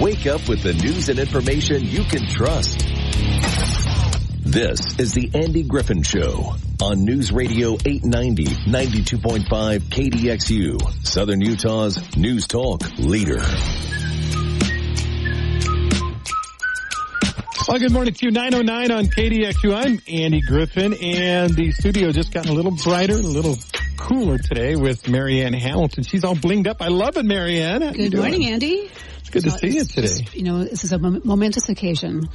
Wake up with the news and information you can trust. This is the Andy Griffin Show on News Radio 890, 92.5 KDXU, Southern Utah's News Talk leader. Well, good morning to you. 9:09 on KDXU. I'm Andy Griffin, and the studio just got a little brighter, a little cooler today with Marianne Hamilton. She's all blinged up. I love it, Marianne. Good morning, Andy. It's good to see you today. This is a momentous occasion.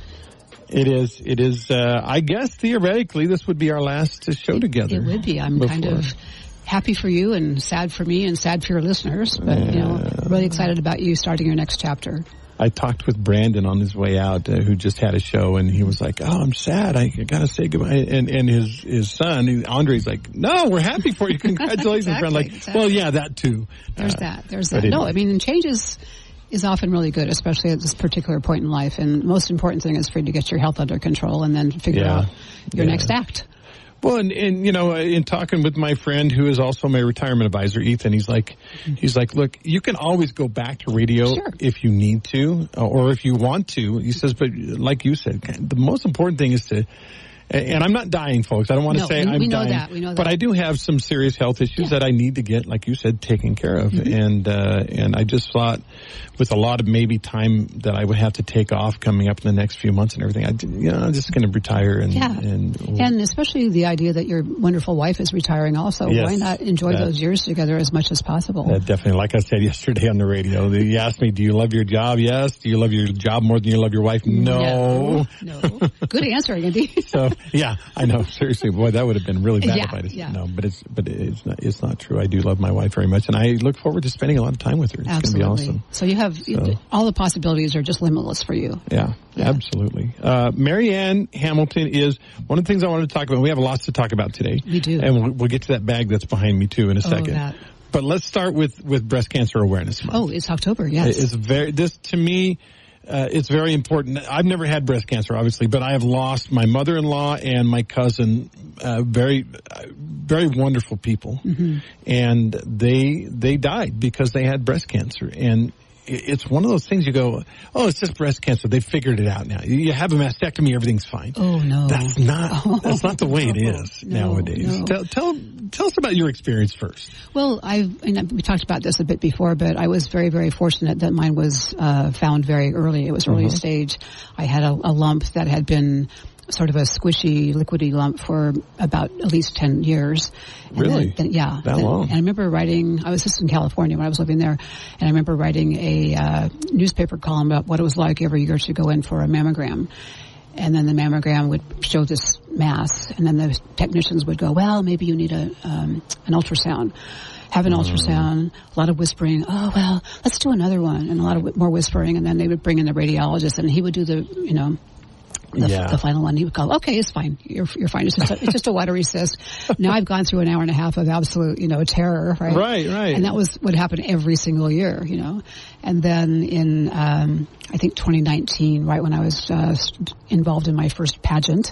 It is. It is. I guess theoretically, this would be our last show together. It would be. I'm kind of happy for you and sad for me and sad for your listeners, but really excited about you starting your next chapter. I talked with Brandon on his way out, who just had a show, and he was like, "Oh, I'm sad. I gotta say goodbye." And his son, Andre's like, "No, we're happy for you. Congratulations, exactly, friend." Like, exactly. Well, yeah, that too. There's that. No, I mean, change is often really good, especially at this particular point in life. And most important thing is for you to get your health under control and then figure out your next act. Well, and in talking with my friend who is also my retirement advisor, Ethan, he's like, look, you can always go back to radio if you need to or if you want to. He says, but like you said, the most important thing is to. And I'm not dying, folks. I don't want to say I'm dying. We know that. But I do have some serious health issues that I need to get, like you said, taken care of. Mm-hmm. And I just thought with a lot of maybe time that I would have to take off coming up in the next few months and everything, I'm just going to retire. And especially the idea that your wonderful wife is retiring also. Yes, why not enjoy those years together as much as possible? Definitely. Like I said yesterday on the radio, you asked me, do you love your job? Yes. Do you love your job more than you love your wife? No. Good answer, Andy. So, yeah, I know. Seriously, boy, that would have been really bad if I didn't. No, but it's not true. I do love my wife very much, and I look forward to spending a lot of time with her. It's going to be awesome. So you have all the possibilities are just limitless for you. Yeah. Absolutely. Marianne Hamilton is one of the things I wanted to talk about. We have lots to talk about today. We do, and we'll get to that bag that's behind me too in a second. That. But let's start with Breast Cancer Awareness Month. Oh, it's October. Yes, to me. It's very important. I've never had breast cancer, obviously, but I have lost my mother-in-law and my cousin, very, very wonderful people. Mm-hmm. And they died because they had breast cancer. And it's one of those things you go, oh, it's just breast cancer. They figured it out now. You have a mastectomy, everything's fine. Oh, no. That's not the way it is nowadays. No. Tell us about your experience first. Well, we talked about this a bit before, but I was very, very fortunate that mine was found very early. It was early stage. I had a lump that had been sort of a squishy, liquidy lump for about at least 10 years. And really? That long? And I remember I was just in California when I was living there, and I remember writing a newspaper column about what it was like every year to go in for a mammogram. And then the mammogram would show this mass, and then the technicians would go, well, maybe you need an ultrasound. Have an ultrasound, a lot of whispering, oh, well, let's do another one, and a lot of more whispering, and then they would bring in the radiologist, and he would do the final one. He would go, okay, it's fine. You're fine. It's just a watery cyst. Now I've gone through an hour and a half of absolute, terror, right? Right. And that would happen every single year, And then in, I think 2019, right when I was involved in my first pageant,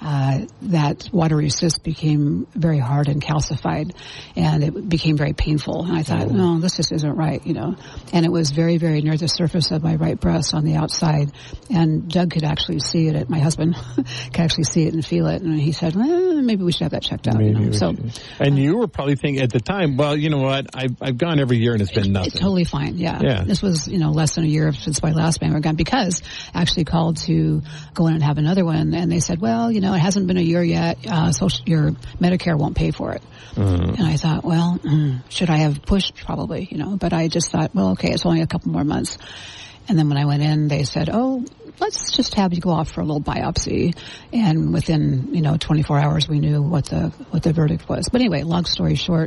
that watery cyst became very hard and calcified, and it became very painful. And I thought, no, this just isn't right, And it was very, very near the surface of my right breast on the outside. And Doug could actually see it. My husband could actually see it and feel it. And he said, maybe we should have that checked out. And you were probably thinking at the time, well, you know what? I've gone every year and it's been nothing. It's totally fine. Yeah. This was, less than a year since my last mammogram, because I actually called to go in and have another one. And they said, well, it hasn't been a year yet. So your Medicare won't pay for it. Mm-hmm. And I thought, well, should I have pushed? Probably, but I just thought, well, okay, it's only a couple more months. And then when I went in, they said, oh, let's just have you go off for a little biopsy. And within, 24 hours, we knew what the verdict was. But anyway, long story short,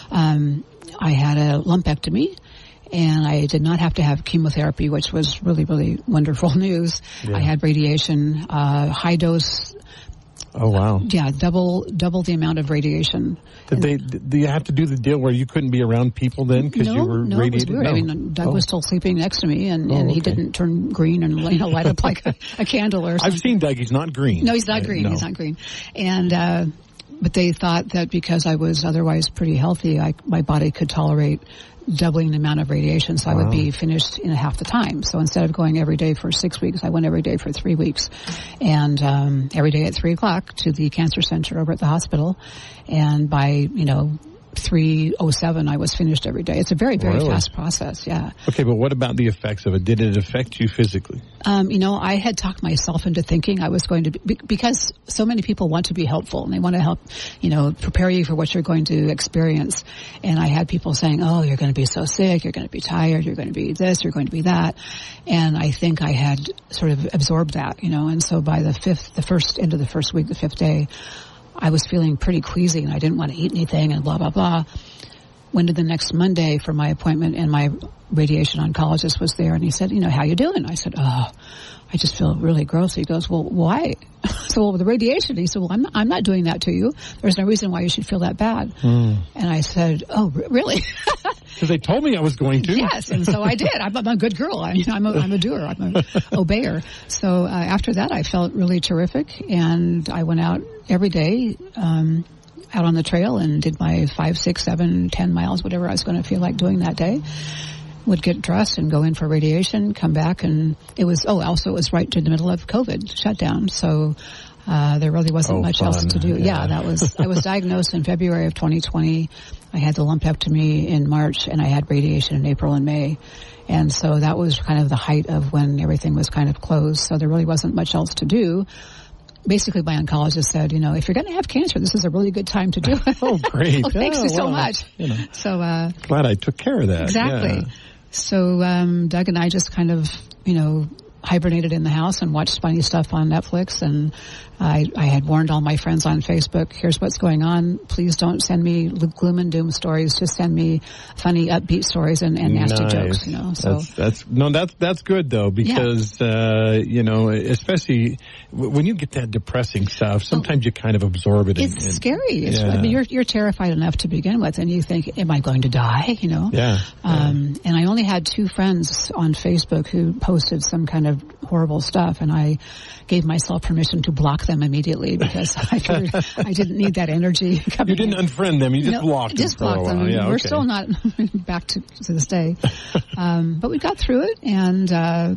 I had a lumpectomy. And I did not have to have chemotherapy, which was really, really wonderful news. Yeah. I had radiation, high dose. Oh, wow. Yeah, double the amount of radiation. Did you have to do the deal where you couldn't be around people then because you were radiated? No, it was weird. I mean, Doug was still sleeping next to me, and he didn't turn green and light up like a candle or something. I've seen Doug. He's not green. No, he's not green. No. He's not green. And but they thought that because I was otherwise pretty healthy, my body could tolerate doubling the amount of radiation, so I would be finished in half the time. So instead of going every day for 6 weeks, I went every day for 3 weeks, and every day at 3:00 to the cancer center over at the hospital, and by 3:07, I was finished every day. It's a very, very fast process, yeah. Okay, but what about the effects of it? Did it affect you physically? I had talked myself into thinking I was going to be, because so many people want to be helpful and they want to help, prepare you for what you're going to experience. And I had people saying, oh, you're going to be so sick, you're going to be tired, you're going to be this, you're going to be that. And I think I had sort of absorbed that, and so by the end of the first week, the 5th day, I was feeling pretty queasy and I didn't want to eat anything and blah, blah, blah. Went to the next Monday for my appointment and my radiation oncologist was there and he said, how you doing? I said, I just feel really gross. He goes, well, why? So, well, with the radiation. He said, well, I'm not doing that to you. There's no reason why you should feel that bad. And I said, oh, really? Because they told me I was going to. Yes, and so I did. I'm a good girl. I'm a doer. I'm an obeyer. So after that, I felt really terrific, and I went out every day out on the trail and did my 5, 6, 7, 10 miles, whatever I was going to feel like doing that day. Would get dressed and go in for radiation, come back, and it was right in the middle of COVID shutdown, so there really wasn't much else to do. Yeah, I was diagnosed in February of 2020. I had the lumpectomy in March, and I had radiation in April and May. And so that was kind of the height of when everything was kind of closed, so there really wasn't much else to do. Basically, my oncologist said, if you're going to have cancer, this is a really good time to do it. Oh, great. Oh, thanks you so much. So, glad I took care of that. Exactly. Yeah. So Doug and I just kind of, hibernated in the house and watched funny stuff on Netflix. And I had warned all my friends on Facebook, here's what's going on. Please don't send me gloom and doom stories. Just send me funny, upbeat stories and nasty jokes, So that's good though, because, especially when you get that depressing stuff, sometimes you kind of absorb it. It's scary. You're terrified enough to begin with, and you think, am I going to die? Yeah. And I only had 2 friends on Facebook who posted some kind of horrible stuff, and I gave myself permission to block them immediately because I figured I didn't need that energy coming. You didn't unfriend them, you just blocked them. Just blocked them. Yeah, we're still not back to this day. But we got through it, and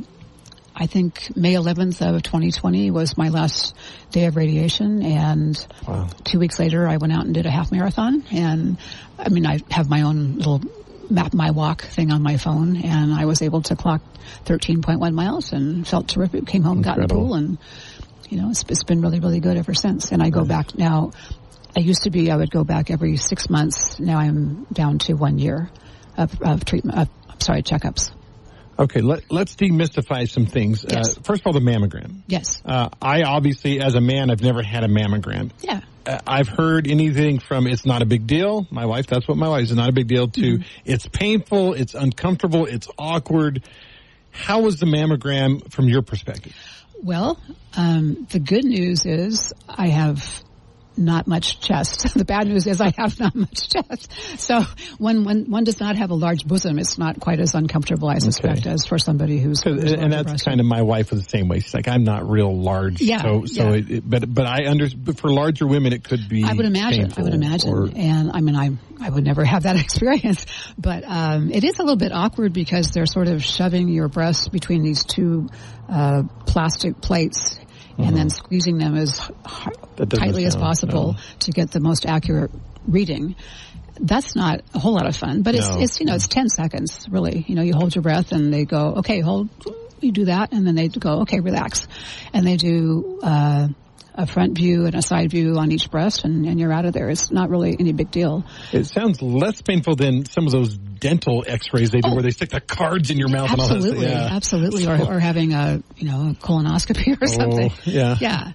I think May 11th of 2020 was my last day of radiation, and 2 weeks later I went out and did a half marathon. And I have my own little map my walk thing on my phone, and I was able to clock 13.1 miles and felt terrific. Came home, got in the pool, and it's been really, really good ever since. And I go back now. I would go back every 6 months. Now I'm down to 1 year of treatment. Checkups. Okay, let's demystify some things. Yes. First of all, the mammogram. Yes. I obviously, as a man, I've never had a mammogram. Yeah. I've heard anything from it's not a big deal. My wife, that's what my wife is, not a big deal, to it's painful, it's uncomfortable, it's awkward. How was the mammogram from your perspective? Well, the good news is I have not much chest. The bad news is I have not much chest. So when one does not have a large bosom, it's not quite as uncomfortable, I suspect, as for somebody who's and that's kind of my wife was the same way. She's like, I'm not real large. Yeah. But but for larger women, it could be. I would imagine. And I would never have that experience. But it is a little bit awkward because they're sort of shoving your breasts between these 2 plastic plates, and then squeezing them as tightly as possible to get the most accurate reading. That's not a whole lot of fun, but it's 10 seconds, really. You hold your breath and they go, okay, hold, you do that, and then they go, okay, relax. And they do a front view and a side view on each breast, and you're out of there. It's not really any big deal. It sounds less painful than some of those dental x-rays they do where they stick the cards in your mouth and all that stuff. Yeah. Absolutely. Or having a colonoscopy or something. Yeah.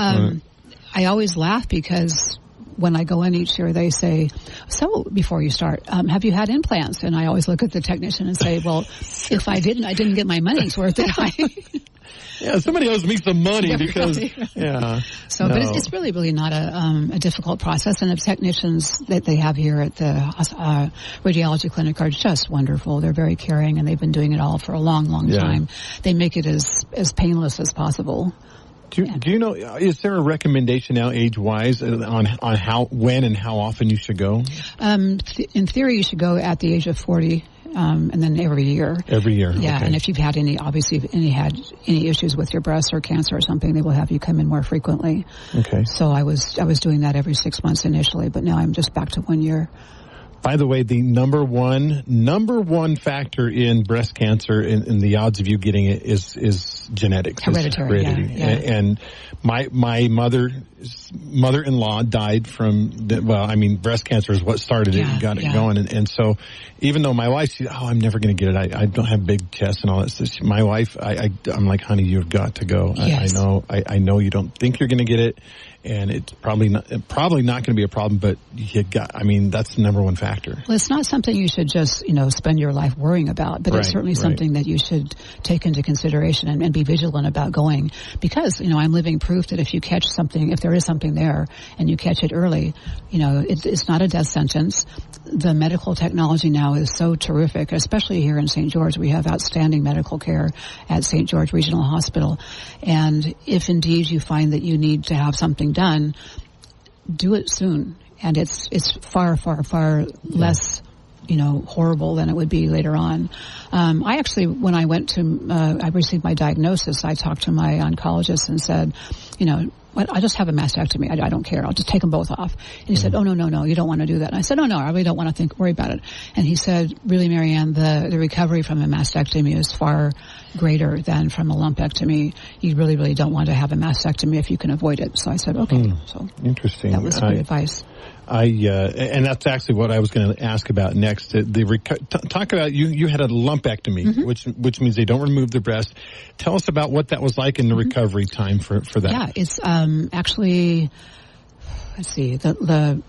I always laugh because when I go in each year, they say, so before you start, have you had implants? And I always look at the technician and say, well, if I didn't get my money's worth, did I? Yeah, somebody owes me some money because, So, but it's really, really not a difficult process. And the technicians that they have here at the radiology clinic are just wonderful. They're very caring, and they've been doing it all for a long, long time. They make it as painless as possible. Do you know, is there a recommendation now age-wise on how, when and how often you should go? In theory, you should go at the age of 40. And then every year. Every year. Yeah, okay. and if you've had any issues with your breast or cancer or something, they will have you come in more frequently. Okay. So I was doing that every 6 months initially, but now I'm just back to 1 year. By the way, the number one factor in breast cancer and the odds of you getting it is genetics. Hereditary. Yeah. And my mother-in-law died from, breast cancer is what started it and got it going. And so even though my wife, I'm never going to get it. I don't have big chest and all that stuff. My wife, I'm like, honey, you've got to go. Yes. I know you don't think you're going to get it. And it's probably not going to be a problem, but that's the number one factor. Well, it's not something you should just, spend your life worrying about, but it's certainly something that you should take into consideration and be vigilant about going. Because, I'm living proof that if you catch something, if there is something there and you catch it early, it's not a death sentence. The medical technology now is so terrific, especially here in St. George. We have outstanding medical care at St. George Regional Hospital. And if indeed you find that you need to have something done, do it soon. And it's far, far, far less, horrible than it would be later on. I actually, when I went to, I received my diagnosis, I talked to my oncologist and said, I just have a mastectomy. I don't care. I'll just take them both off. And he said, oh, no, you don't want to do that. And I said, no, I really don't want to worry about it. And he said, really, Marianne, the recovery from a mastectomy is far greater than from a lumpectomy. You really, really don't want to have a mastectomy if you can avoid it. So I said, okay. So interesting. That was good advice. And that's actually what I was going to ask about next. Talk about you had a lumpectomy, which means they don't remove the breast. Tell us about what that was like in the recovery time for that. Yeah, it's actually, let's see, the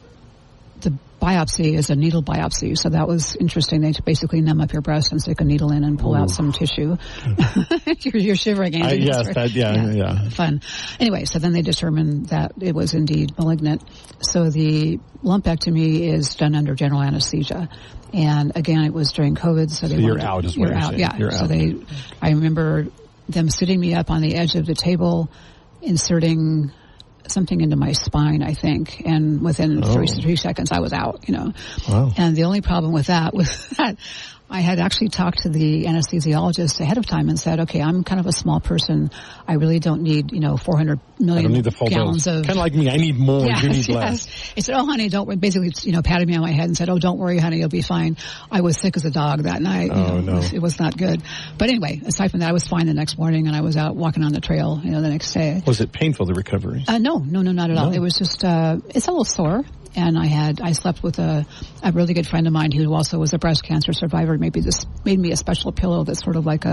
biopsy is a needle biopsy, so that was interesting. They basically numb up your breast and stick a needle in and pull out some tissue. You're shivering, Andy. Yeah. Fun. Anyway, so then they determined that it was indeed malignant. So the lumpectomy is done under general anesthesia. And again, it was during COVID, so you're out is what you're saying. Yeah. You're so out. I remember them sitting me up on the edge of the table, inserting something into my spine, I think, and within 3 seconds I was out, Wow. And the only problem with that was that I had actually talked to the anesthesiologist ahead of time and said, okay, I'm kind of a small person. I really don't need, 400 million I don't need the full gallons dose. of... Kind of like me. I need more. You need less. He said, oh, honey, don't... Basically, patted me on my head and said, oh, don't worry, honey, you'll be fine. I was sick as a dog that night. No. It was not good. But anyway, aside from that, I was fine the next morning, and I was out walking on the trail, the next day. Was it painful, the recovery? No, not at all. It was just... it's a little sore. And I slept with a really good friend of mine who also was a breast cancer survivor. Maybe this made me a special pillow that's sort of like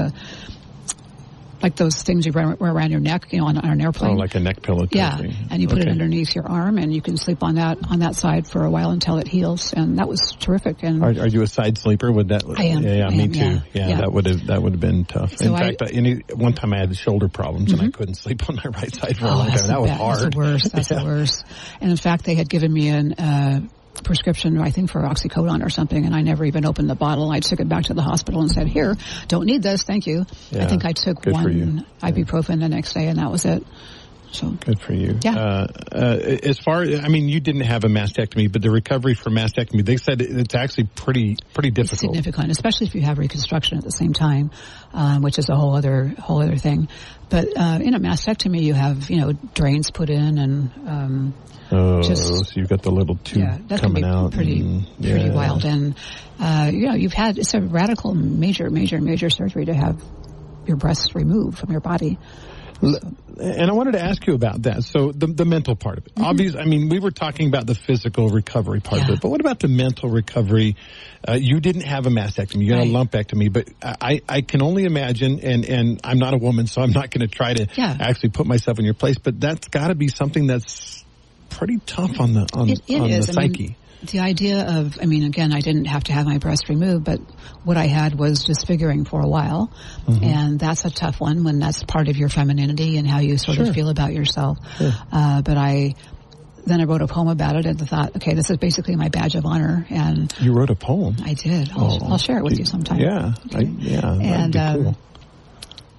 those things you wear around your neck, on an airplane. Oh, like a neck pillow. Thing. And you put it underneath your arm, and you can sleep on that side for a while until it heals. And that was terrific. And are you a side sleeper? Would that? I am. Yeah, me too. Yeah. That would have been tough. So in fact, one time I had shoulder problems, and I couldn't sleep on my right side for a long time. That was hard. That's the worst. And in fact, they had given me an prescription, I think, for oxycodone or something, and I never even opened the bottle. I took it back to the hospital and said, here, don't need this, thank you. I think I took one ibuprofen the next day, and that was it. So good for you. Yeah. As far, you didn't have a mastectomy, but the recovery for mastectomy, they said it's actually pretty difficult. It's significant, especially if you have reconstruction at the same time, which is a whole other thing. But in a mastectomy, you have drains put in and. So you've got the little tube coming out. Pretty wild. And, it's a radical, major surgery to have your breasts removed from your body. And I wanted to ask you about that. So the mental part of it. Obviously, we were talking about the physical recovery part of it, but what about the mental recovery? You didn't have a mastectomy, you had a lumpectomy, but I can only imagine, and I'm not a woman, so I'm not going to try to actually put myself in your place, but that's got to be something that's pretty tough on the psyche. The idea of, again, I didn't have to have my breast removed, but what I had was disfiguring for a while. And that's a tough one when that's part of your femininity and how you sort of feel about yourself. But I wrote a poem about it and thought, okay, this is basically my badge of honor. And you wrote a poem? I did. I'll share it with you sometime. Yeah. Okay. That'd be cool.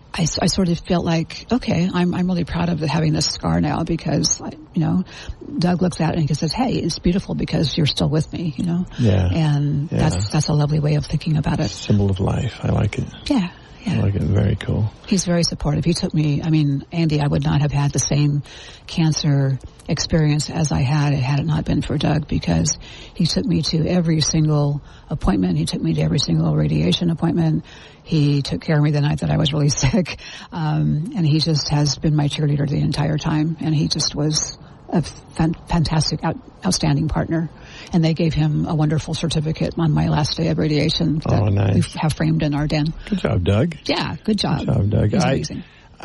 I sort of felt like, okay, I'm really proud of having this scar now because, Doug looks at it and he says, hey, it's beautiful because you're still with me, Yeah. And that's a lovely way of thinking about it. Symbol of life. I like it. Yeah. I like it. Very cool. He's very supportive. He took me, Andy, I would not have had the same cancer experience as I had it not been for Doug, because he took me to every single appointment. He took me to every single radiation appointment. He took care of me the night that I was really sick. And he just has been my cheerleader the entire time. And he just was a fantastic, outstanding partner. And they gave him a wonderful certificate on my last day of radiation that nice. we have framed in our den. Good job, Doug. Yeah, good job. Good job, Doug. He's amazing.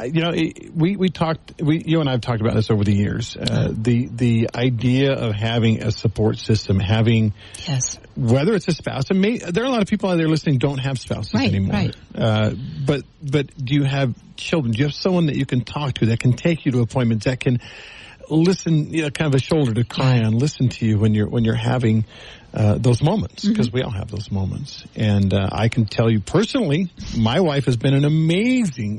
You and I have talked about this over the years. The idea of having a support system, yes, whether it's a spouse, and there are a lot of people out there listening don't have spouses anymore. Right. But do you have children? Do you have someone that you can talk to, that can take you to appointments, that can listen, kind of a shoulder to cry on, listen to you when you're having those moments, because we all have those moments. And I can tell you personally, my wife has been an amazing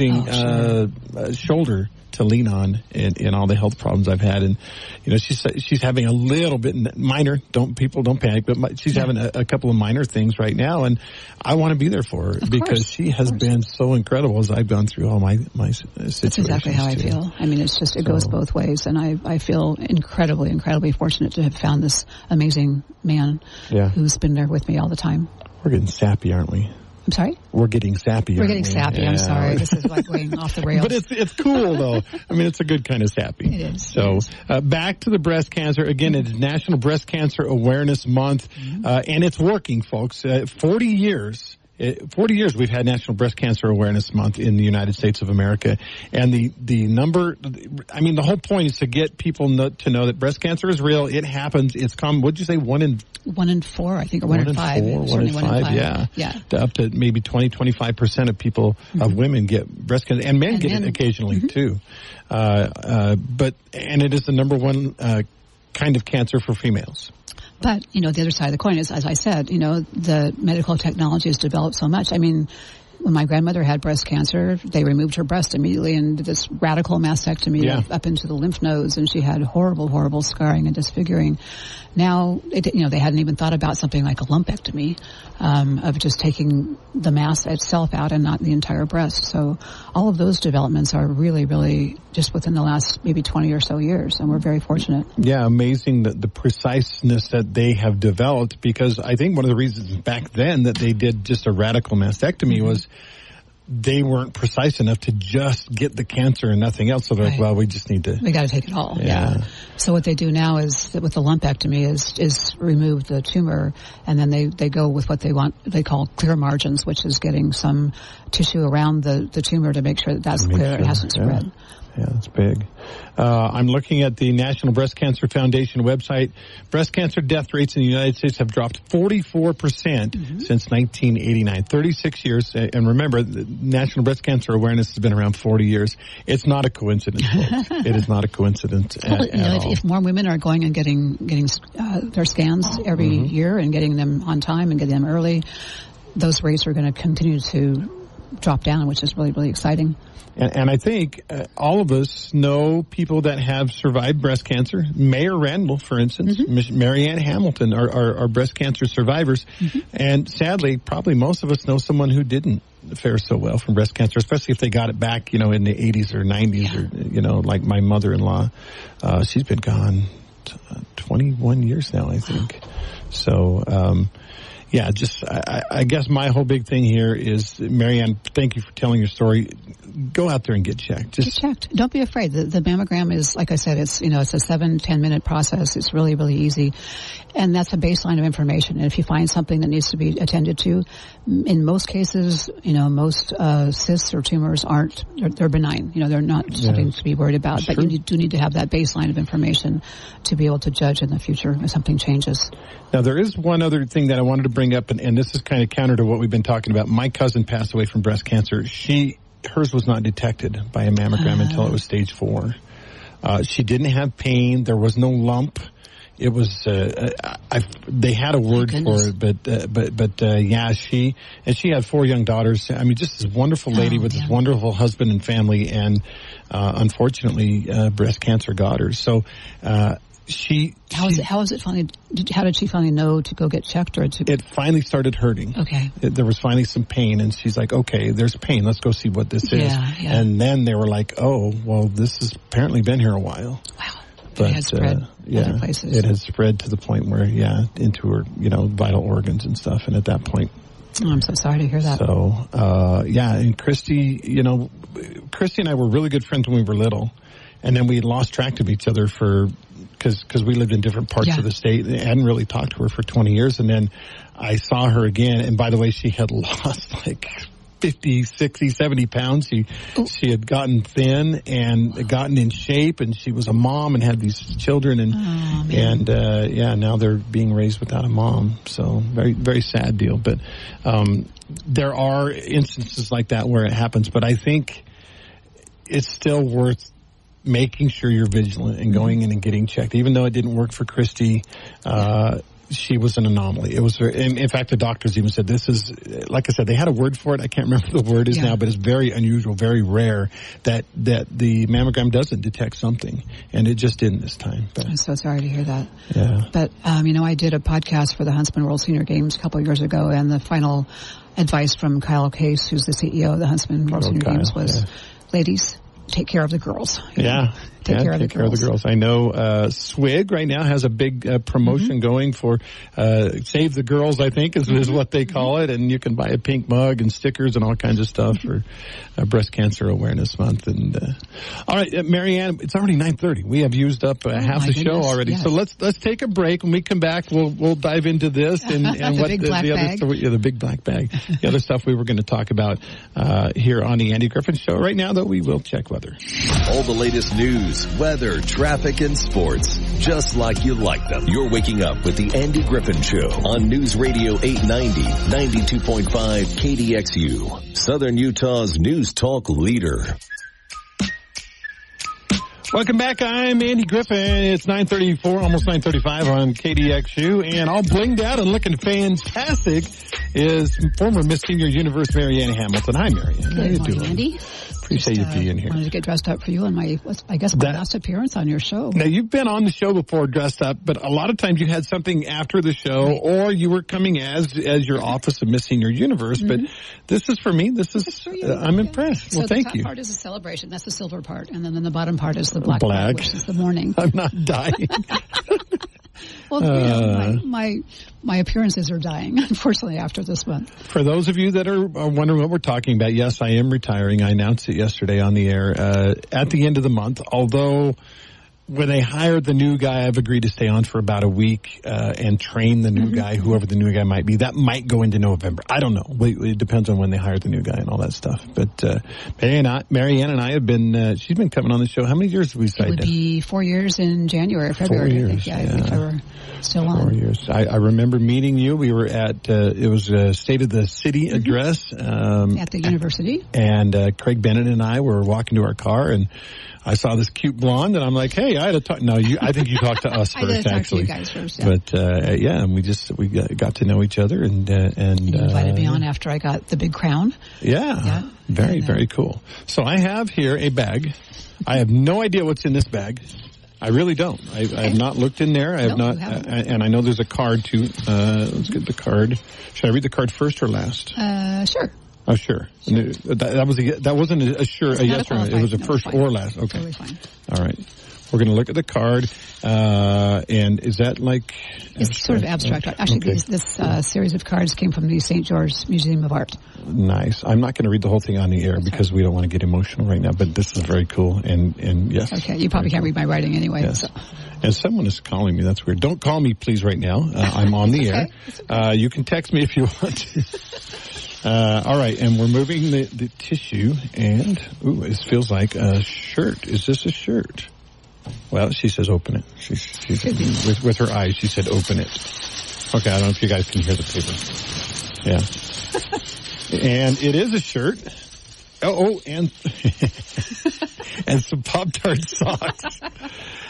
shoulder to lean on in all the health problems I've had. And she's having a little bit minor, don't panic, but she's having a couple of minor things right now, and I want to be there for her because she has been so incredible as I've gone through all my situations. That's exactly how I feel. It goes both ways, and I feel incredibly fortunate to have found this amazing man who's been there with me all the time. We're getting sappy, aren't we? I'm sorry? We're getting sappy. We're getting sappy. Yeah. I'm sorry. This is like going off the rails. But it's cool, though. It's a good kind of sappy. It is. So back to the breast cancer. Again, it is National Breast Cancer Awareness Month, and it's working, folks. 40 years we've had National Breast Cancer Awareness Month in the United States of America. And the number, the whole point is to get people to know that breast cancer is real. It happens. It's common. What'd you say? 1 in 4, I think, or 1 in 5. 1 in 5, yeah. Up to maybe 20-25% of people, of women get breast cancer, and men get it occasionally too. But it is the number one kind of cancer for females. But, the other side of the coin is, as I said, the medical technology has developed so much. When my grandmother had breast cancer, they removed her breast immediately and did this radical mastectomy up into the lymph nodes, and she had horrible scarring and disfiguring. Now, they hadn't even thought about something like a lumpectomy, of just taking the mass itself out and not the entire breast. So all of those developments are really, really just within the last maybe 20 or so years, and we're very fortunate. Yeah, amazing the preciseness that they have developed, because I think one of the reasons back then that they did just a radical mastectomy was they weren't precise enough to just get the cancer and nothing else. So they're like, well, we just need to... We got to take it all. Yeah. So what they do now is, with the lumpectomy, is remove the tumor, and then they go with what they call clear margins, which is getting some tissue around the tumor to make sure that that's clear, it hasn't spread. Yeah, that's big. I'm looking at the National Breast Cancer Foundation website. Breast cancer death rates in the United States have dropped 44% since 1989. 36 years. And remember, the National Breast Cancer Awareness has been around 40 years. It's not a coincidence, folks. It is not a coincidence at all. If more women are going and getting their scans every year and getting them on time and getting them early, those rates are going to continue to drop down, which is really, really exciting. And I think all of us know people that have survived breast cancer. Mayor Randall, for instance, Marianne Hamilton are breast cancer survivors. And sadly, probably most of us know someone who didn't fare so well from breast cancer, especially if they got it back, in the 80s or 90s or, like my mother-in-law. She's been gone 21 years now, I think. So, I guess my whole big thing here is, Marianne, thank you for telling your story. Go out there and get checked. Get checked. Don't be afraid. The mammogram is, like I said, it's a 7-10 minute process. It's really, really easy. And that's a baseline of information. And if you find something that needs to be attended to, in most cases, most cysts or tumors they're benign. They're not something to be worried about. But you do need to have that baseline of information to be able to judge in the future if something changes. Now, there is one other thing that I wanted to bring up, and this is kind of counter to what we've been talking about. My cousin passed away from breast cancer. Hers was not detected by a mammogram until it was stage 4. She didn't have pain. There was no lump it was, they had a word for it, but yeah, she had 4 young daughters. I mean, just this wonderful lady with this wonderful husband and family, and, unfortunately, breast cancer got her. So, how did she finally know to go get checked? It finally started hurting. Okay. There was finally some pain, and she's like, okay, there's pain. Let's go see what this is. Yeah. And then they were like, oh, well, this has apparently been here a while. Wow. But it had spread other places. It has spread to the point where, into her, vital organs and stuff. And at that point, oh, I'm so sorry to hear that. So, and Christy, Christy and I were really good friends when we were little. And then we lost track of each other because we lived in different parts of the state. I hadn't really talked to her for 20 years. And then I saw her again. And by the way, she had lost like 50, 60, 70 pounds. She had gotten thin and gotten in shape, and she was a mom and had these children. And, now they're being raised without a mom. So very, very sad deal. But, there are instances like that where it happens. But I think it's still worth making sure you're vigilant and going in and getting checked. Even though it didn't work for Christy, she was an anomaly. It was, in fact, the doctors even said this is, like I said, they had a word for it. I can't remember the word is now, but it's very unusual, very rare that the mammogram doesn't detect something, and it just didn't this time. But I'm so sorry to hear that. Yeah. But I did a podcast for the Huntsman World Senior Games a couple of years ago, and the final advice from Kyle Case, who's the CEO of the Huntsman World Senior Games, was, ladies, take care of the girls. Take care of the girls. I know Swig right now has a big promotion going for Save the Girls, I think, is what they call it. And you can buy a pink mug and stickers and all kinds of stuff for Breast Cancer Awareness Month. And all right, Marianne, it's already 9:30. We have used up half the show already. Yes. So let's take a break. When we come back, we'll dive into this and what the other story, the big black bag, the other stuff we were going to talk about here on the Andy Griffin Show. Right now, though, we will check weather. All the latest news, weather, traffic, and sports, just like you like them. You're waking up with the Andy Griffin Show on News Radio 890, 92.5 KDXU, Southern Utah's news talk leader. Welcome back. I'm Andy Griffin. It's 9:34, almost 9:35 on KDXU, and all blinged out and looking fantastic is former Miss Senior Universe Marianne Hamilton. Hi, Marianne. Good morning, Andy. Appreciate you being here. I wanted to get dressed up for you on my last appearance on your show. Now, you've been on the show before dressed up, but a lot of times you had something after the show, or you were coming as your Office of Miss Senior Universe. But this is for me. This is for you. I'm impressed. Well, thank you. The top part is a celebration. That's the silver part. And then the bottom part is the black part, which is the mourning. I'm not dying. Well, my appearances are dying, unfortunately, after this month. For those of you that are wondering what we're talking about, yes, I am retiring. I announced it yesterday on the air at the end of the month, although when they hired the new guy, I've agreed to stay on for about a week and train the new guy, whoever the new guy might be. That might go into November. I don't know. It depends on when they hire the new guy and all that stuff. But Marianne and I have been, she's been coming on the show. How many years have we signed? It would be 4 years in January or February. 4 years. I think we're still on. 4 years. I remember meeting you. We were at, it was a State of the City address. At the university. And Craig Bennett and I were walking to our car, and I saw this cute blonde, and I'm like, "Hey, I had to talk." No, I think you talked to us first, actually. I did talk to you guys first, yeah. But and we got to know each other, and you invited me on after I got the big crown. Yeah. Very cool. So I have here a bag. I have no idea what's in this bag. I really don't. I have not looked in there. I have not, and I know there's a card too. Let's get the card. Should I read the card first or last? Sure. Oh, sure. That wasn't a yes or no. It was a first or last. Okay. Totally fine. All right. We're going to look at the card. And is that like... It's sort of abstract. Actually, this series of cards came from the St. George Museum of Art. Nice. I'm not going to read the whole thing on the air because we don't want to get emotional right now, but this is very cool. And yes. Okay. You probably can't read my writing anyway. Yes. So. And someone is calling me. That's weird. Don't call me, please, right now. I'm on the air. Okay. You can text me if you want to. All right, and we're moving the tissue, and it feels like a shirt. Is this a shirt? Well, she says open it. She's with her eyes, she said open it. Okay, I don't know if you guys can hear the paper. Yeah. And it is a shirt. And and some Pop-Tart socks.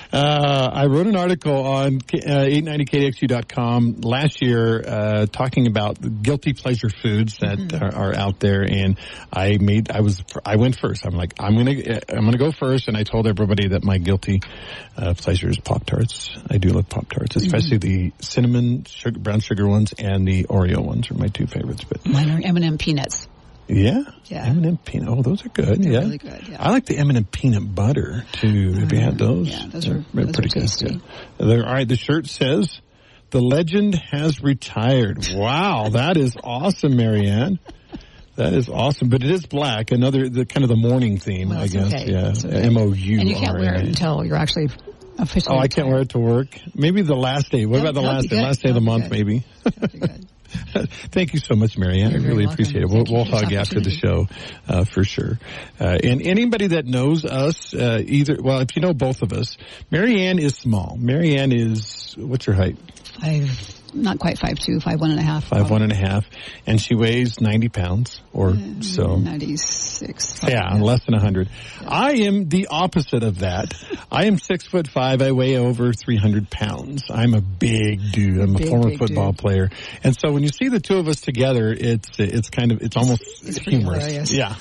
I wrote an article on 890kdxu.com last year talking about the guilty pleasure foods that are out there, and I went first. I'm like, I'm gonna go first, and I told everybody that my guilty pleasure is Pop-Tarts. I do love Pop-Tarts, especially the cinnamon brown sugar ones and the Oreo ones are my two favorites. But mine are M&M peanuts. Yeah. M&M peanut. Oh, those are good. They're really good. Yeah. I like the M&M peanut butter too. Have you had those? Yeah, those are pretty tasty. All right. The shirt says, "The legend has retired." Wow, that is awesome, Marianne. That is awesome, but it is black. The kind of the morning theme, I guess. Okay. Yeah, okay. M-O-U. And you can't wear it until you're actually officially. I can't wear it to work. Maybe the last day. What about the last day? Last day of the month, maybe. That'd be good. Thank you so much, Marianne. I really appreciate it. We'll hug after the show, for sure. And anybody that knows us, if you know both of us, Marianne is small. Marianne is, what's your height? Not quite 5'2", 5'1.5". 5'1.5", and she weighs 90 pounds or so. 96. Yeah, less than 100. Yeah. I am the opposite of that. I am 6'5". I weigh over 300 pounds. I'm a big dude. I'm a former football player, and so when you see the two of us together, it's almost humorous. Hilarious. Yeah.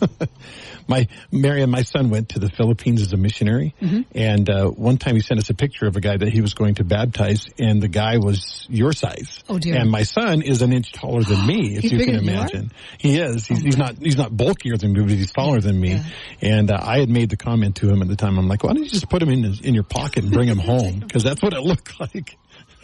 My son went to the Philippines as a missionary, and one time he sent us a picture of a guy that he was going to baptize, and the guy was your size. Oh dear! And my son is an inch taller than me, if you can imagine. He is. He's not bulkier than me, but he's taller than me. Yeah. And I had made the comment to him at the time. I'm like, why don't you just put him in your pocket and bring him home? Because that's what it looked like.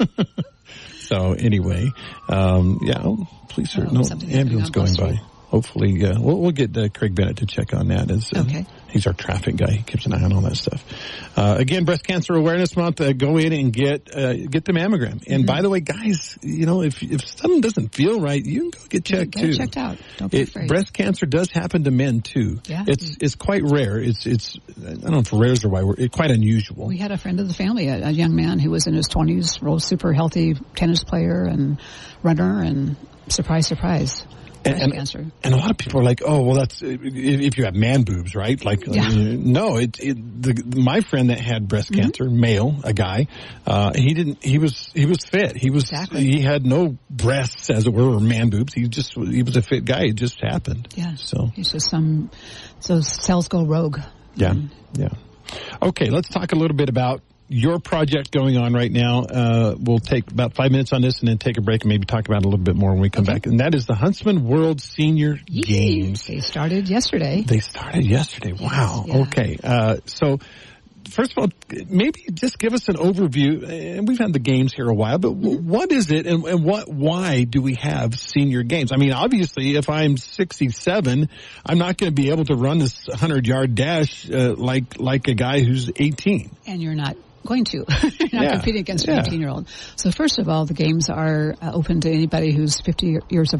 So anyway, please, sir. No ambulance going by. Hopefully, we'll get Craig Bennett to check on that. Okay. He's our traffic guy. He keeps an eye on all that stuff. Again, Breast Cancer Awareness Month. Go in and get the mammogram. And by the way, guys, if something doesn't feel right, you can go get checked too. Get checked out. Don't be afraid. Breast cancer does happen to men too. Yeah. It's quite rare. It's I don't know if rare is the right word. It's quite unusual. We had a friend of the family, a young man who was in his 20s, real super healthy tennis player and runner, and surprise, surprise. And a lot of people are like, oh, well, that's if you have man boobs, right? Like, no, my friend that had breast cancer, male, a guy, he was fit. He had no breasts, as it were, or man boobs. He was a fit guy. It just happened. Yeah. So he's just those cells go rogue. Yeah. Yeah. Okay. Let's talk a little bit about your project going on right now. We'll take about 5 minutes on this and then take a break and maybe talk about it a little bit more when we come back. And that is the Huntsman World Senior Games. They started yesterday. Wow. Yeah. Okay. So first of all, maybe just give us an overview. And we've had the games here a while, but what is it and why do we have senior games? I mean, obviously, if I'm 67, I'm not going to be able to run this 100-yard dash like a guy who's 18. And you're not going to. You're not competing against an 18-year-old. So first of all, the games are open to anybody who's 50 years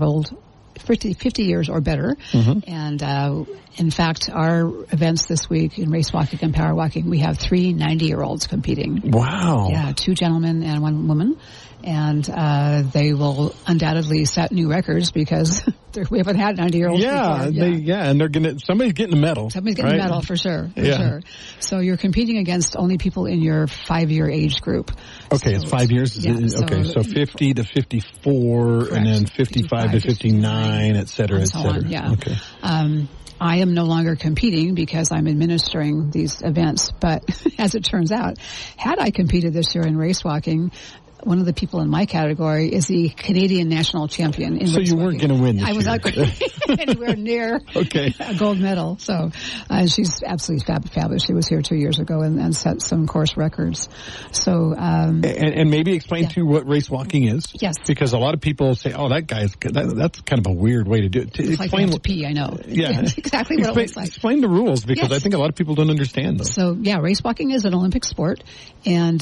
or better. And in fact, our events this week in race walking and power walking, we have 3 90-year-olds competing. Wow. Yeah, 2 gentlemen and 1 woman. And they will undoubtedly set new records because we haven't had 90-years before. And somebody's getting a medal. Somebody's getting a medal for sure. Sure. So you're competing against only people in your 5-year age group. Okay, it's 5 years. Yeah, so 50 to 54, correct. And then 55 to 59, et cetera, et cetera. On, yeah. Okay. I am no longer competing because I'm administering these events. But as it turns out, had I competed this year in race walking, one of the people in my category is the Canadian national champion in race walking. So you weren't going to win this year. I was not going to win anywhere near a gold medal. So she's absolutely fabulous. She was here 2 years ago and set some course records. So and maybe explain to what race walking is. Yes. Because a lot of people say, oh, that's kind of a weird way to do it. It's like you have to pee, I know. Yeah. That's exactly what it looks like. Explain the rules because I think a lot of people don't understand them. So, race walking is an Olympic sport, and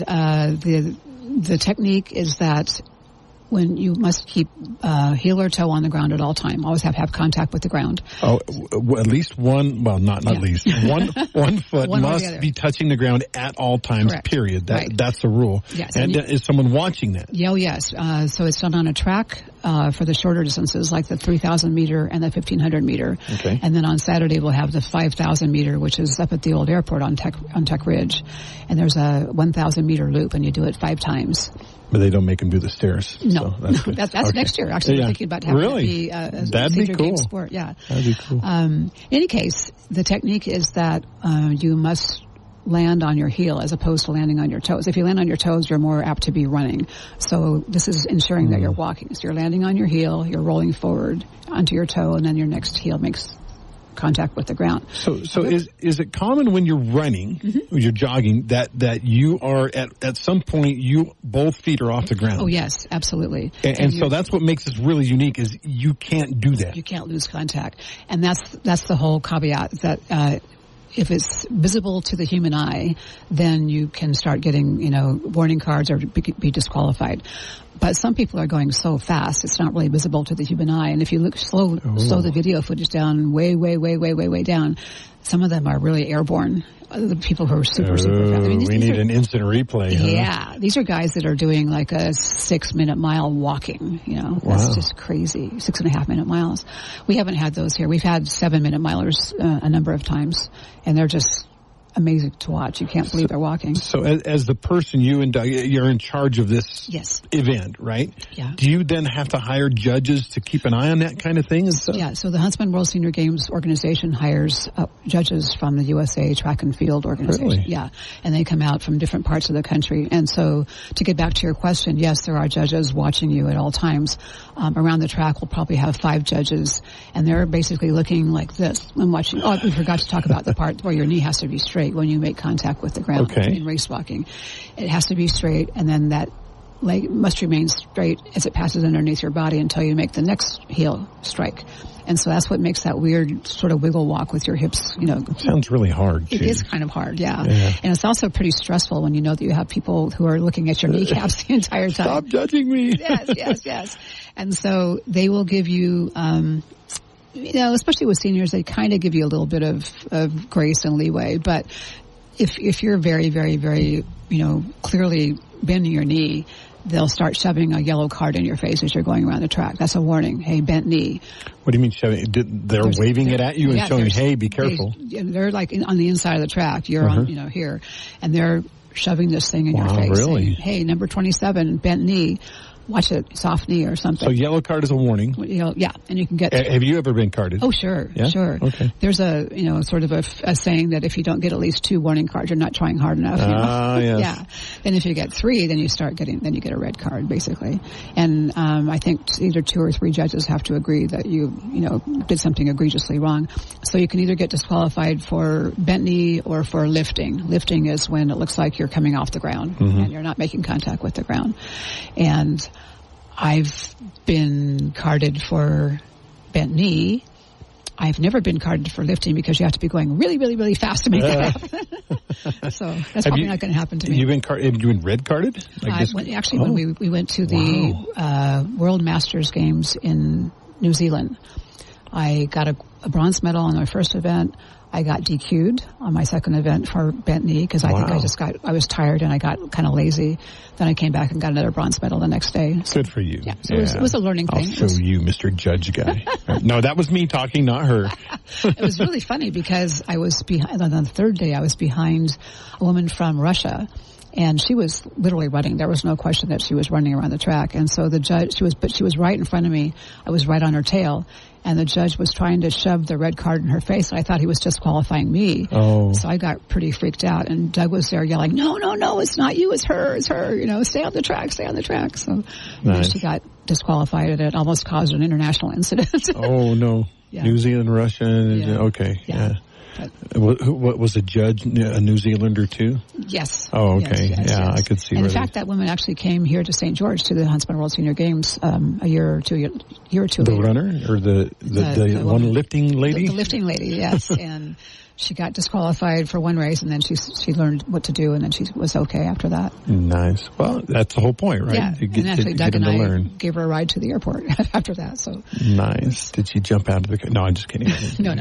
the technique is that when you must keep heel or toe on the ground at all time, always have contact with the ground. Oh, at least one. Well, not least one foot must be touching the ground at all times. Correct. Period. That's the rule. Yes. And is someone watching that? Yeah. Yes. So it's done on a track for the shorter distances, like the 3,000 meter and the 1,500 meter. Okay. And then on Saturday we'll have the 5,000 meter, which is up at the old airport on Tech Ridge. And there's a 1,000 meter loop, and you do it 5 times. But they don't make them do the stairs. No, so that's okay. Next year. Actually, we're thinking about having it be a That'd be cool. game sport. Yeah, that'd be cool. In any case, the technique is that you must land on your heel as opposed to landing on your toes. If you land on your toes, you're more apt to be running. So this is ensuring that you're walking. So you're landing on your heel, you're rolling forward onto your toe, and then your next heel makes contact with the ground. So is it common when you're running, when you're jogging, that you are at some point both feet are off the ground? Oh yes, absolutely. And so that's what makes this really unique is you can't do that. You can't lose contact, and that's the whole caveat that. If it's visible to the human eye, then you can start getting, warning cards or be disqualified. But some people are going so fast, it's not really visible to the human eye. And if you look slow the video footage down way down, some of them are really airborne. The people who are super fast. I mean, we need an instant replay. Yeah, these are guys that are doing like a 6-minute mile walking. That's just crazy. 6.5-minute miles. We haven't had those here. We've had 7-minute milers a number of times, and they're just amazing to watch. You can't believe they're walking. So as the person you're in charge of this event, right? Yeah. Do you then have to hire judges to keep an eye on that kind of thing and stuff? Yeah, so the Huntsman World Senior Games organization hires judges from the USA Track and Field organization. Really? Yeah, and they come out from different parts of the country. And so to get back to your question, yes, there are judges watching you at all times. Around the track, we'll probably have 5 judges, and they're basically looking like this and watching. Oh, we forgot to talk about the part where your knee has to be straight when you make contact with the ground in race walking. It has to be straight, and then that leg must remain straight as it passes underneath your body until you make the next heel strike. And so that's what makes that weird sort of wiggle walk with your hips, It sounds really hard, too. It is kind of hard, yeah. And it's also pretty stressful when you know that you have people who are looking at your kneecaps the entire time. Stop judging me. Yes. And so they will give you, especially with seniors, they kind of give you a little bit of grace and leeway. But if you're very, very, very, clearly bending your knee, they'll start shoving a yellow card in your face as you're going around the track. That's a warning. Hey, bent knee. What do you mean shoving? They're waving it at you and showing, hey, be careful. They're like on the inside of the track. You're on, here. And they're shoving this thing in your face. Really? Saying, hey, number 27, bent knee. Watch it, soft knee or something. So yellow card is a warning. Yeah, and you can get... Have you ever been carded? Oh, sure, sure. Okay. There's a sort of a saying that if you don't get at least 2 warning cards, you're not trying hard enough. Yes. Yeah. Then if you get 3, then you get a red card, basically. And I think either 2 or 3 judges have to agree that you did something egregiously wrong. So you can either get disqualified for bent knee or for lifting. Lifting is when it looks like you're coming off the ground and you're not making contact with the ground. And I've been carded for bent knee. I've never been carded for lifting because you have to be going really, really, really fast to make that happen. So that's probably not going to happen to me. Have you been red carded? When we went to the World Masters Games in New Zealand, I got a bronze medal on my first event. I got DQ'd on my second event for bent knee because I think I was tired and I got kind of lazy. Then I came back and got another bronze medal the next day. Good for you. Yeah, so it was a learning thing. I'll show you, Mr. Judge guy. No, that was me talking, not her. It was really funny because I was behind, on the third day, I was behind a woman from Russia. And she was literally running. There was no question that she was running around the track. And so the judge, she was right in front of me. I was right on her tail. And the judge was trying to shove the red card in her face. And I thought he was disqualifying me. Oh. So I got pretty freaked out. And Doug was there yelling, no, it's not you, it's her. Stay on the track. So nice. She got disqualified and it almost caused an international incident. Oh, no. Yeah. New Zealand, Russia. Yeah. Okay. Yeah. What was the judge, a New Zealander too? Yes. Oh, okay. Yes. I could see. And in fact, that woman actually came here to St. George to the Huntsman World Senior Games a year or two later. The runner or the one lifting lady? The lifting lady, yes. And she got disqualified for one race, and then she learned what to do, and then she was okay after that. Nice. Well, that's the whole point, right? Yeah. And actually, Doug and I gave her a ride to the airport after that. So nice. Did she jump out of the car? No, I'm just kidding.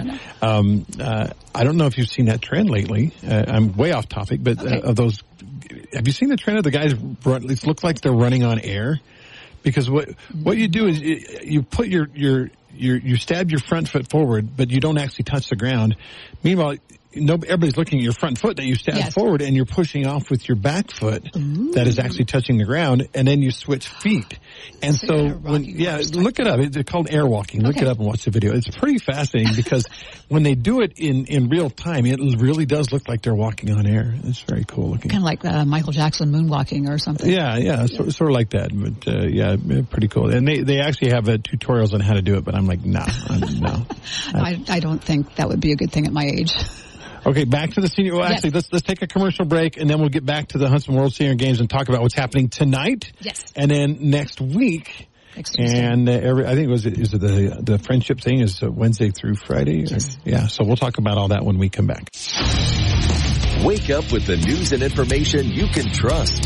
No. I don't know if you've seen that trend lately. I'm way off topic, but of those, have you seen the trend of the guys? It looks like they're running on air. Because what you do is you put you stab your front foot forward, but you don't actually touch the ground. Meanwhile, everybody's looking at your front foot that you stab forward, and you're pushing off with your back foot that is actually touching the ground, and then you switch feet. And so look it up. It's called air walking. Look it up and watch the video. It's pretty fascinating because when they do it in real time, it really does look like they're walking on air. It's very cool looking. Kind of like Michael Jackson moonwalking or something. Yeah. Sort of like that. But pretty cool. And they actually have tutorials on how to do it, but I'm like, no. I don't think that would be a good thing at my age. Okay, back to the senior. Well, actually, let's take a commercial break, and then we'll get back to the Huntsman World Senior Games and talk about what's happening tonight. Yes. And then next week. Next Tuesday. And I think is it the friendship thing is Wednesday through Friday? Yes. Yeah. So we'll talk about all that when we come back. Wake up with the news and information you can trust.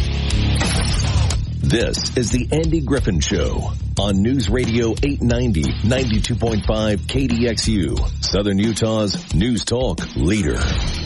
This is the Andy Griffin Show on News Radio 890, 92.5 KDXU, Southern Utah's News Talk leader.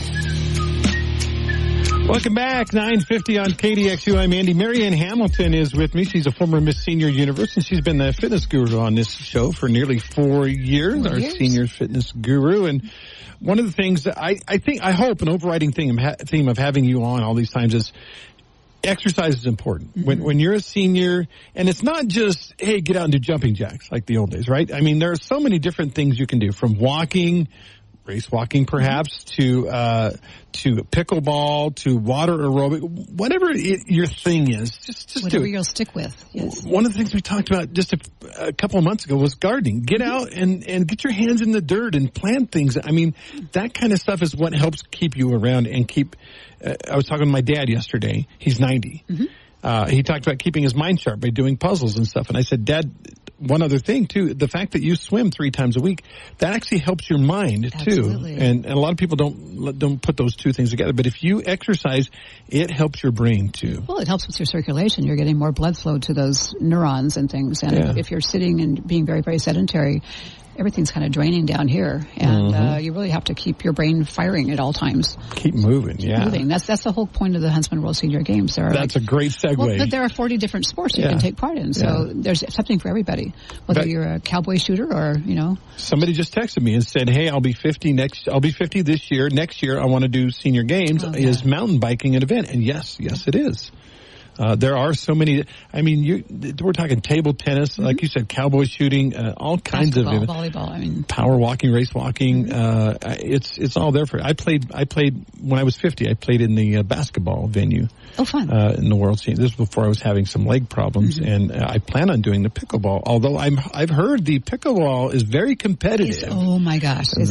Welcome back, 9:50 on KDXU. I'm Andy. Marianne Hamilton is with me. She's a former Miss Senior Universe, and she's been the fitness guru on this show for nearly 4 years, our senior fitness guru. And one of the things that I hope an overriding theme of having you on all these times is exercise is important. Mm-hmm. When you're a senior, and it's not just, hey, get out and do jumping jacks like the old days, right? I mean, there are so many different things you can do, from walking, race walking perhaps, to pickleball, to water aerobic, whatever your thing is, just whatever do it. You'll stick with. Yes. One of the things we talked about just a couple of months ago was gardening. Get out and get your hands in the dirt and plant things. I mean, that kind of stuff is what helps keep you around and keep. I was talking to my dad yesterday. He's 90. Mm-hmm. He talked about keeping his mind sharp by doing puzzles and stuff. And I said, Dad, one other thing too, the fact that you swim 3 times a week, that actually helps your mind Absolutely. too. And a lot of people don't put those two things together. But if you exercise, it helps your brain too. Well, it helps with your circulation. You're getting more blood flow to those neurons and things. And if you're sitting and being very, very sedentary, everything's kind of draining down here, and you really have to keep your brain firing at all times. Keep moving, keep moving. That's the whole point of the Huntsman World Senior Games. That's a great segue. Well, but there are 40 different sports you can take part in, so there's something for everybody. Whether you're a cowboy shooter or Somebody just texted me and said, "Hey, I'll be 50 this year. Next year, I want to do Senior Games. Is mountain biking an event?" And yes, it is. There are so many. I mean, we're talking table tennis, like you said, cowboy shooting, all kinds of volleyball. I mean, power walking, race walking. It's all there for. I played when I was 50. I played in the basketball venue. Oh, fun! In the World Series. This was before I was having some leg problems, and I plan on doing the pickleball. Although I've heard the pickleball is very competitive. Oh my gosh! It's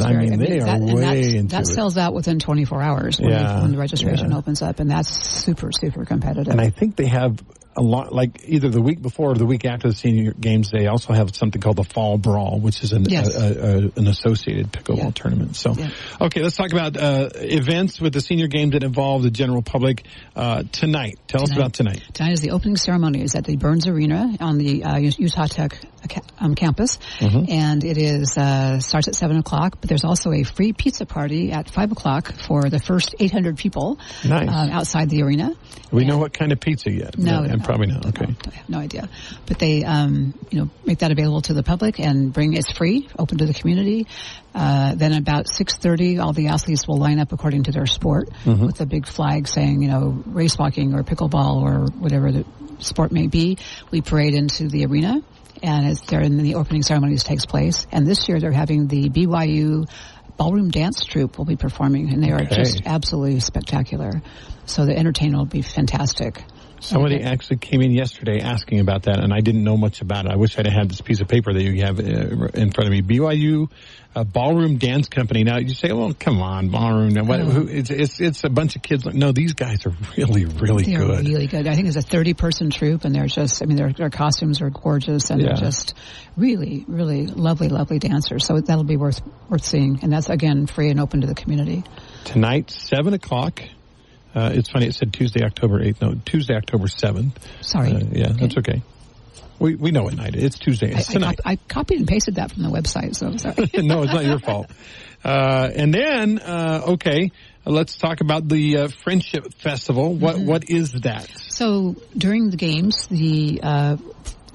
that sells out within 24 hours when the registration opens up, and that's super, super competitive. And I think they have a lot, like either the week before or the week after the Senior Games, they also have something called the Fall Brawl, which is an associated pickleball tournament. So, okay, let's talk about events with the Senior Games that involve the general public tonight. Tell us about tonight. Tonight is the opening ceremony. It's at the Burns Arena on the Utah Tech campus, and it is starts at 7 o'clock. But there's also a free pizza party at 5 o'clock for the first 800 people outside the arena. Do we know what kind of pizza yet? No, probably not. Okay, I have no idea. But they, make that available to the public and it's free, open to the community. Then about 6:30, all the athletes will line up according to their sport with a big flag saying, race walking or pickleball or whatever the sport may be. We parade into the arena, and it's there, and the opening ceremonies takes place. And this year they're having the BYU Ballroom Dance Troupe will be performing, and they are just absolutely spectacular. So the entertainment will be fantastic. Somebody actually came in yesterday asking about that, and I didn't know much about it. I wish I'd had this piece of paper that you have in front of me. BYU Ballroom Dance Company. Now, you say, well, come on, ballroom. It's a bunch of kids. No, these guys are really, really good. They're really good. I think it's a 30-person troupe, and they're just, their costumes are gorgeous, and they're just really, really lovely, lovely dancers. So that'll be worth seeing. And that's, again, free and open to the community. Tonight, 7 o'clock. It's funny, it said Tuesday, October 8th. No, Tuesday, October 7th. Sorry. That's okay. We know what night it is. It's Tuesday. It's tonight. I copied and pasted that from the website, so I'm sorry. No, it's not your fault. And then, let's talk about the Friendship Festival. What is that? So during the games, the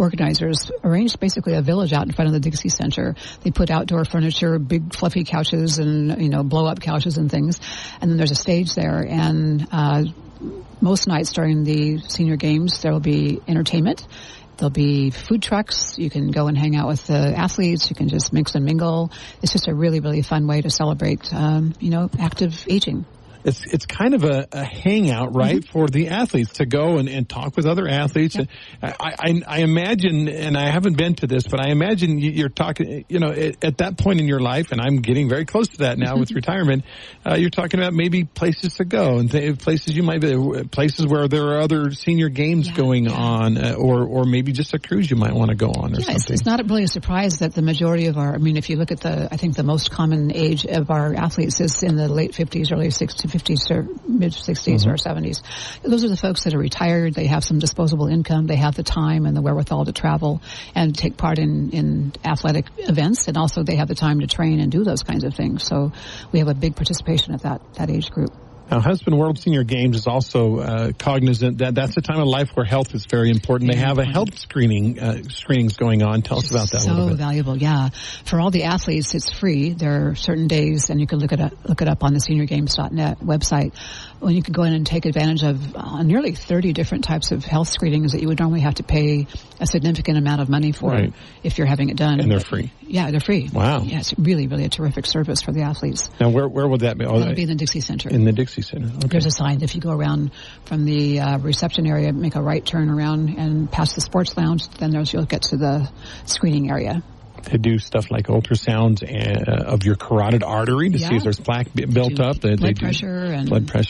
organizers arranged basically a village out in front of the Dixie Center. They put outdoor furniture, big fluffy couches and, blow-up couches and things. And then there's a stage there. And most nights during the senior games, there will be entertainment. There'll be food trucks. You can go and hang out with the athletes. You can just mix and mingle. It's just a really, really fun way to celebrate, active aging. It's kind of a hangout, right, for the athletes to go and talk with other athletes. Yep. I imagine, and I haven't been to this, but I imagine you're talking, at that point in your life, and I'm getting very close to that now with retirement, you're talking about maybe places to go and places you might be, places where there are other senior games going on, or maybe just a cruise you might want to go on or something. It's not really a surprise that the majority of if you look at I think the most common age of our athletes is in the late 50s, early 60s. 50s or mid-60s or 70s. Those are the folks that are retired. They have some disposable income. They have the time and the wherewithal to travel and take part in athletic events, and also they have the time to train and do those kinds of things. So we have a big participation at that age group. Now, Husband World Senior Games is also cognizant that that's a time of life where health is very important. They have a health screenings going on. Tell us about that a little bit. So valuable, yeah. For all the athletes, it's free. There are certain days, and you can look it up on the seniorgames.net website, when you can go in and take advantage of nearly 30 different types of health screenings that you would normally have to pay a significant amount of money for if you're having it done. And they're free. Yeah, they're free. Wow. Yeah, it's really, really a terrific service for the athletes. Now, where would that be? That would be in the Dixie Center. In the Dixie Center. Okay. There's a sign. If you go around from the reception area, make a right turn around and past the sports lounge, then you'll get to the screening area. They do stuff like ultrasounds of your carotid artery to see if there's plaque built up. Blood pressure,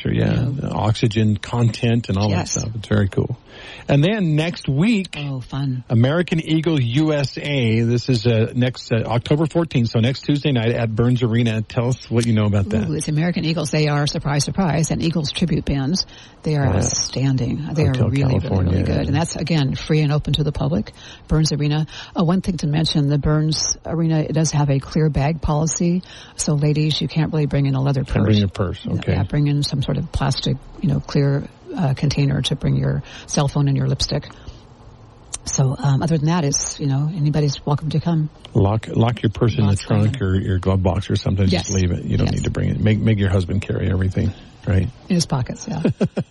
oxygen content and all that stuff. It's very cool. And then next week, fun! American Eagle USA. This is next October 14th, so next Tuesday night at Burns Arena. Tell us what you know about that. It's American Eagles. They are, surprise, surprise, and Eagles tribute bands. They are outstanding. They are really, really, really good. And that's, again, free and open to the public. Burns Arena. One thing to mention, the Burns Arena, it does have a clear bag policy. So, ladies, you can't really bring in a leather purse. Can't bring a purse, okay. Yeah, bring in some sort of plastic, clear container to bring your cell phone and your lipstick. So, other than that, it's, anybody's welcome to come. Lock your purse in the trunk or your glove box or something. Yes. Just leave it. You don't need to bring it. Make your husband carry everything, right? In his pockets, yeah.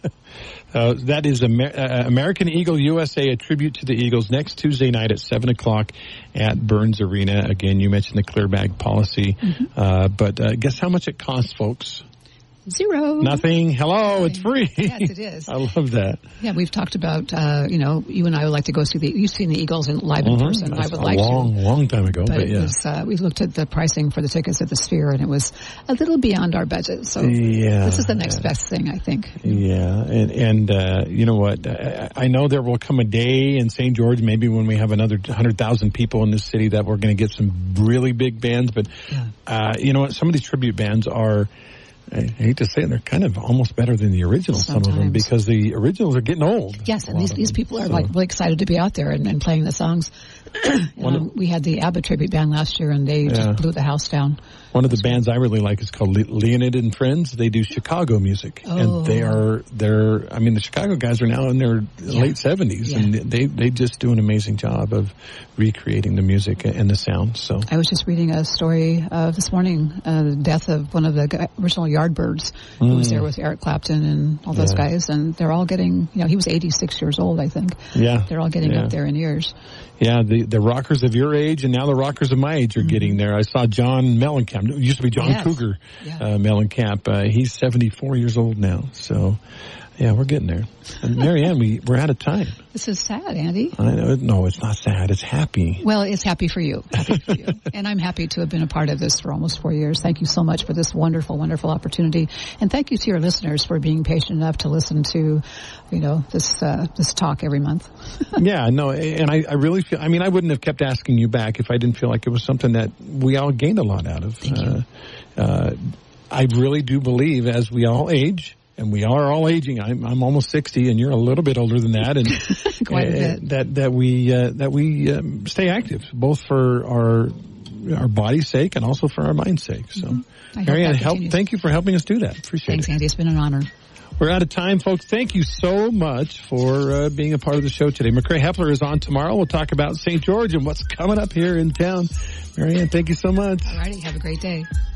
That is American Eagle USA, a tribute to the Eagles, next Tuesday night at 7 o'clock at Burns Arena. Again, you mentioned the clear bag policy. But guess how much it costs, folks? $0. Nothing. Hello, it's free. Yes, it is. I love that. Yeah, we've talked about, you and I would like to go see you've seen the Eagles live in person. That's I would like to. long time ago, but yeah. We looked at the pricing for the tickets at the Sphere, and it was a little beyond our budget. So this is the next best thing, I think. Yeah, and you know what? I know there will come a day in St. George, maybe when we have another 100,000 people in this city, that we're going to get some really big bands. But you know what? Some of these tribute bands are, I hate to say it, they're kind of almost better than the originals, some of them, because the originals are getting old. Yes, and these people are really excited to be out there and playing the songs. We had the ABBA tribute band last year, and they just blew the house down. One of the bands I really like is called Leonid and Friends. They do Chicago music, and they're the Chicago guys are now in their late 70s, and they just do an amazing job of recreating the music and the sound. So I was just reading a story this morning, the death of one of the original Yardbirds, who was there with Eric Clapton and all those guys, and they're all getting, he was 86 years old, I think. Yeah. They're all getting up there in years. Yeah, the rockers of your age and now the rockers of my age are getting there. I saw John Mellencamp. It used to be John Cougar Mellencamp. He's 74 years old now. So, yeah, we're getting there. And Marianne, we're out of time. This is sad, Andy. I know. No, it's not sad. It's happy. Well, it's happy for you. Happy for you. And I'm happy to have been a part of this for almost 4 years. Thank you so much for this wonderful, wonderful opportunity. And thank you to your listeners for being patient enough to listen to, this talk every month. Yeah, no, and I really feel, I wouldn't have kept asking you back if I didn't feel like it was something that we all gained a lot out of. Thank you. I really do believe as we all age, and we are all aging. I'm almost 60, and you're a little bit older than that, and quite a bit. That we stay active, both for our body's sake and also for our mind's sake. So, Marianne, thank you for helping us do that. Appreciate it. Thanks, Andy. It's been an honor. We're out of time, folks. Thank you so much for being a part of the show today. McCrae Hepler is on tomorrow. We'll talk about St. George and what's coming up here in town. Marianne, thank you so much. All righty. Have a great day.